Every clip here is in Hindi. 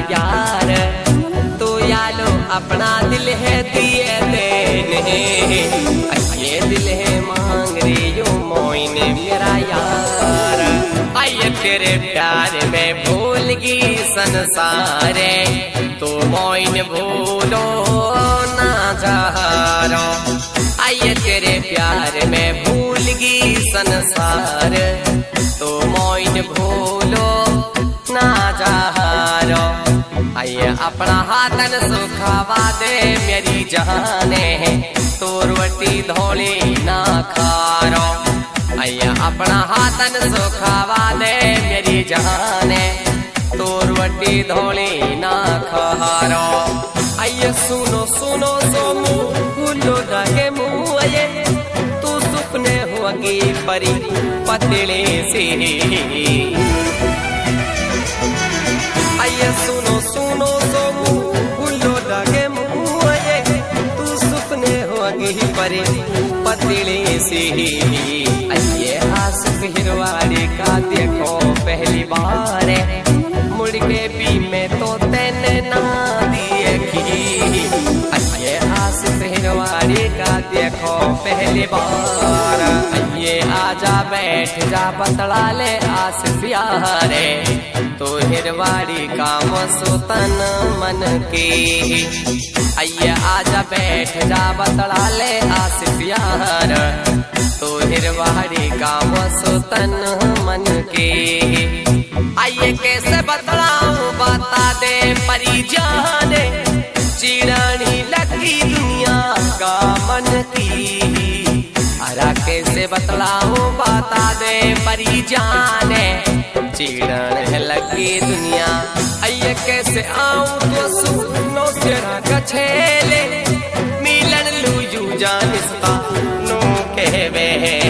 यार। तो यालो अपना दिल है दिए देने, ये दिल है मांग रही यो मोइन मेरा यार। आइए तेरे प्यार में भूल गई संसार, तो मोइन भूलो ना जारो। आइए तेरे प्यार में भूल गई संसार, तो मोइन भूलो ना जारो। आइए अपना हाथन सुखावा दे मेरी जाने, तो रोटी धोली ना खारो। आइए अपना हाथन सुखावा दे मेरी जाने, तो रोटी धोली ना खारो। आइए सुनो सुनो सोमू भूलो लगे मुँह, आइए तू सुपने होगी परी पतले से। आइए सुनो सुनो सोमू भूलो लगे मुँह, आइए तू सुपने होगी परी पतले से। आइए आशिक हिरवाड़ी का देखो पहली बार, मुड़ के भी मैं तो तेने ना देखी। आइए आशिक हिरवाड़ी का देखो पहली बार, आइए आजा बैठ जा बतला ले आस प्यारे, तो हिरवाड़ी का मसुतन मन की। आइए आजा बैठ जा बतला ले आस प्यार, तो हिरवाड़ी का मसुतन मन की। आइए कैसे बतलाऊं बता दे परी जाने, चिरानी लगी दुनिया का मन की। अरा कैसे बतलाऊं बता दे परी जाने, चिड़न लगी दुनिया। आइए कैसे आऊं तो सुनो तेरा कछेले, मिलन लूजू जानिस्ता नो कहवे।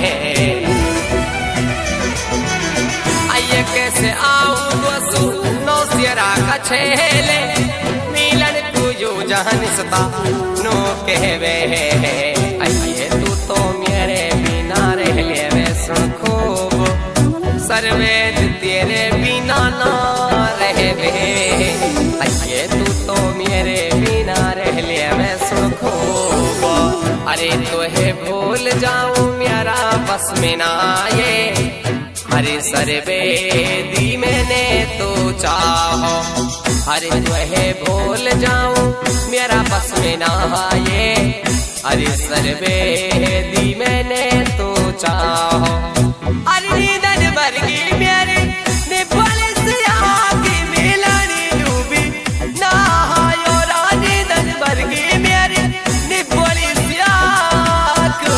आइए कैसे आऊं तो सुनो तेरा कछेले, मिलन लूजू जानिस्ता नो कहवे। आइए तू तो मेरे बिना रह ले सुन खूब, सर्वेद तेरे बिना ना रहवे। आइए तू तो मेरे बिना रह ले मैं सुन खूब, अरे तुहे भूल जाऊं मेरा बस में ना ये। अरे सर्वेदी मैंने तो चाहो, अरे तुहे भूल जाऊं मेरा बस में ना ये। अरे सर्वेदी मैंने तो चाहो, अरे नींदन वर्गी मेरे निपल से आके मिलानी डूबी ना हायो रानी दन वर्गी मेरे निपल से आके।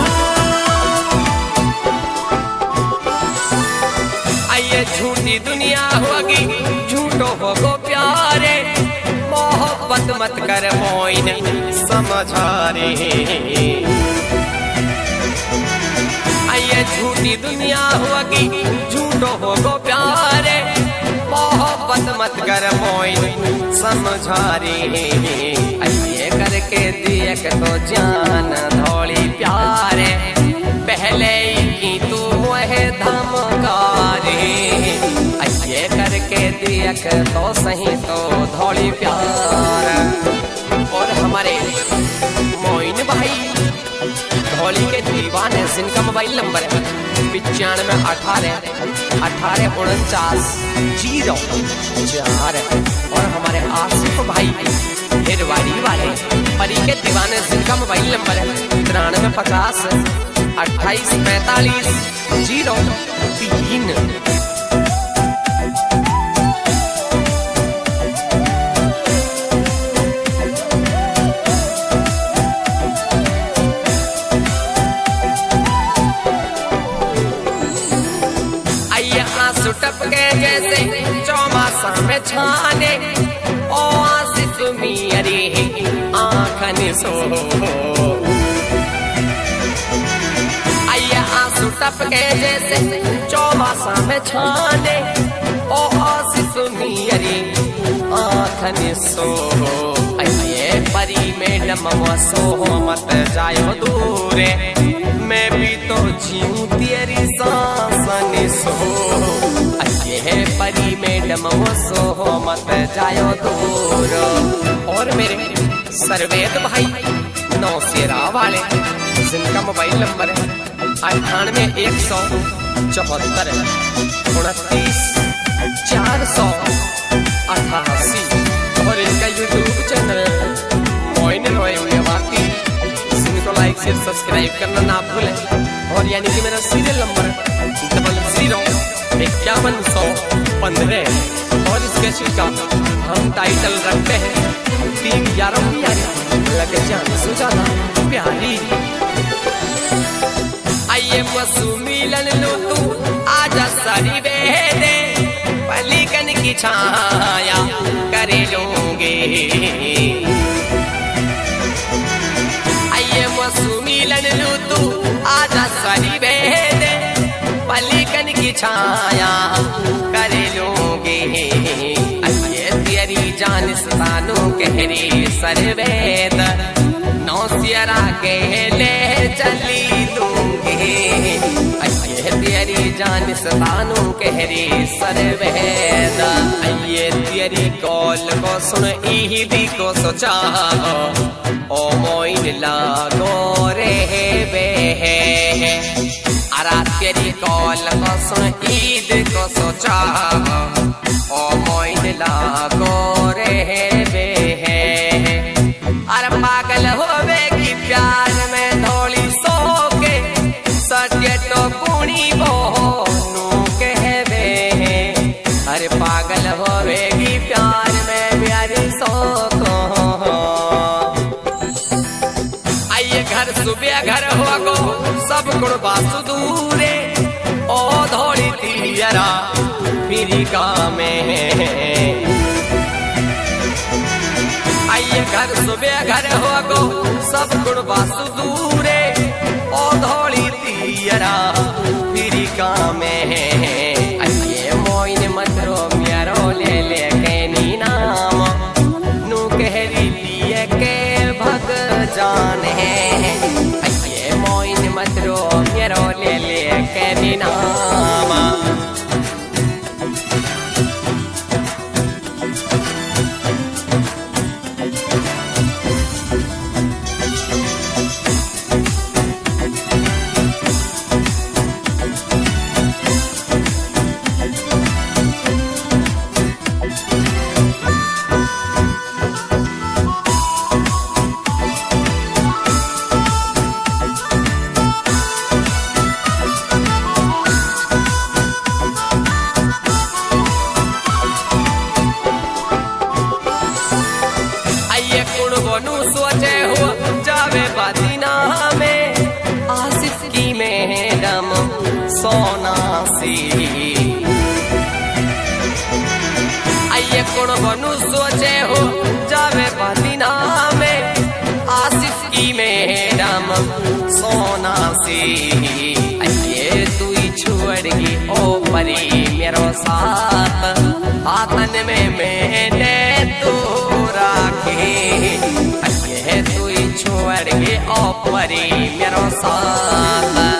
आइए झूठी दुनिया होगी झूठो होगो प्यारे, मोहब्बत मत कर मोइन समझा रे। आइए झूठी दुनिया होगी झूठो होगो प्यारे, मोहब्बत मत कर मोइन समझा रे। आइए करके देख तो जान धौली प्यारे, पहले की तू मोहे धमकारे। आइए करके देख तो सही तो धौली प्यार। और हमारे मोइन भाई धौली के दीवाने जिनका मोबाइल नंबर है 9518494004। और हमारे आसिफ भाई हिरवाड़ी वाले परी के दीवाने जिनका मोबाइल नंबर है 9350 2845 03। टपके जैसे चौमासा में छाने, ओ आसिफ मेरी आँखन सो। आइए आंसू टपके जैसे चौमासा में छाने, ओ आसिफ मेरी आँखन सो। आइए परी मैडम सो मत जायो दूर, मैं भी तो जीऊं तेरी सांसन सो। आइए है परी मैडम वो सो मत जायो दूर। और मेरे सर्वेद भाई नौशेरा वाले जिनका मोबाइल नंबर है 98-174 29 488 और इनका यूट्यूब चैनल मोइन रोए वाकी, जिनको लाइक शेयर सब्सक्राइब करना ना भूलें। और यानी कि मेरा सीरियल नंबर 005115 और इस कैसेट का हम टाइटल रखते हैं 3 यारों की यारी लग जाने से ज्यादा प्यारी। आइए मसू मिलन लो तू आजा सारी बेदे पलीकन की छाया करे लोगे। आइए मसू मिलन लो तू आजा सारी बेदे पलीकन की छाया करे लोगे। आइए तेरी जान स्थानों कहरी सर्वेद नौशेरा के ले चली दूंगे। आइए तेरी जान स्थानों कहरी सर्वेद, आइए तेरी कॉल को सुन ईदी को सोचा ओ मोइन लागो रे बे। अरा तेरी कॉल को सुन ईद को सोचा ओ मोइन लागो रे बे। अरे पागल होवेगी प्यार में धोली सो के सत्य तो पुणी बोनू कहवे। अरे पागल होवेगी प्यार में प्यारी सो को। आइए घर सुबह घर होगो सब गुण बासु दूरे ओ धोली तियरा फिरी का में। आइए घर सुबह घर होगो सब गुण बासु दूरे ओ धोली तियरा फिरी का में। आइए मोइन मतरो म्यारो ले ले कैनी नाम नू कहरी लिए के भग जाने। आइए मोइन मतरो म्यारो ले ले कैनी नाम। सोचे हो जावे बादीना में आसिफ की मैडम सोना सी। आइए कौन बनू सोचे हो जावे बादीना में आसिफ की मैडम सोना सी। आइए तू ही छोड़गी ओ परी मेरो साथ आतन में मैंने तू राखे। तू ही छोड़ के ओ परी मेरो साथ